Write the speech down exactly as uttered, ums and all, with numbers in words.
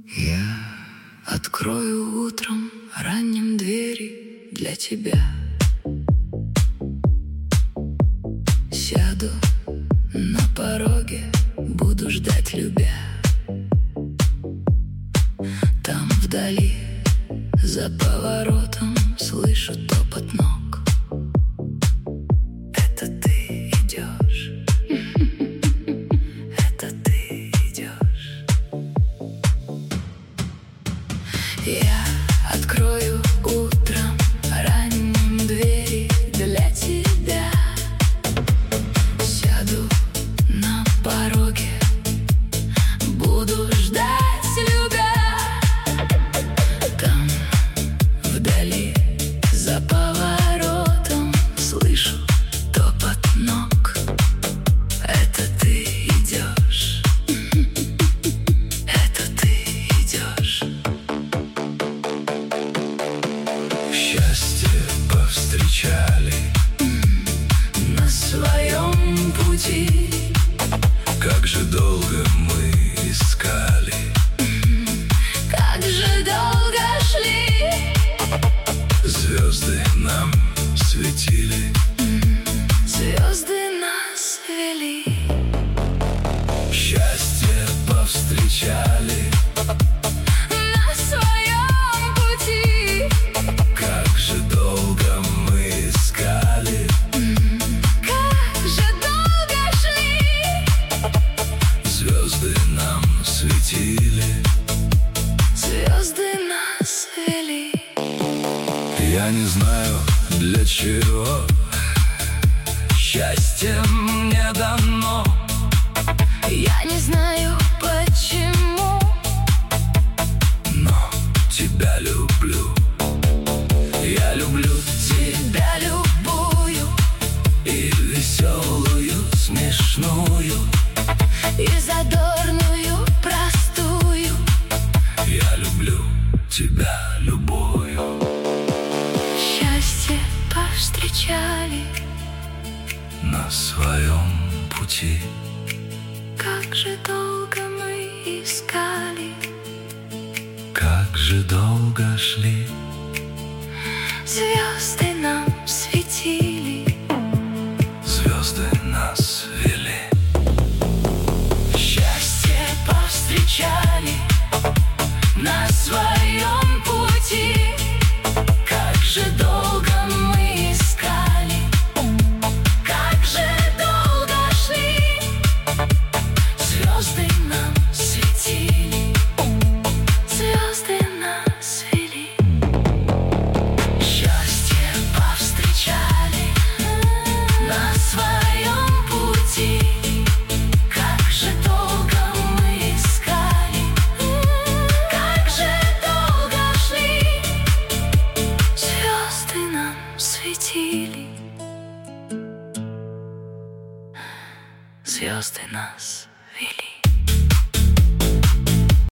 Я открою утром ранним двери для тебя. Сяду на пороге, буду ждать, любя. Там вдали, за поворотом, слышу топот ног. Это ты идешь, это ты идешь. Я открою утром ранним двери для тебя. Сяду на пороге, буду ждать, любя. Там вдали, за поворотом, слышу топот ног. Это ты идешь, это ты идешь. Счастье повстречали на своем пути. Как же долго мы искали, как же долго шли. звезды нам светили, Звезды нас вели. счастье повстречали На своем пути. как же долго мы искали, Как же долго шли. звезды нам светили, Звезды нас вели. я не знаю для чего счастье мне дано. Я не знаю почему, Но тебя люблю, я люблю тебя любую, и веселую, смешную. и задорную, простую. Я люблю тебя любую. Счастье повстречали На своем пути как же долго мы искали. как же долго шли, Звезды нам светили, звезды нас вели. счастье повстречали на своем пути. Как же долго мы искали, как же долго шли. Звезды нам светили, звезды нас вели. Счастье повстречали на своем пути. Как же долго мы искали, как же долго шли. Звезды нам светили, звезды нас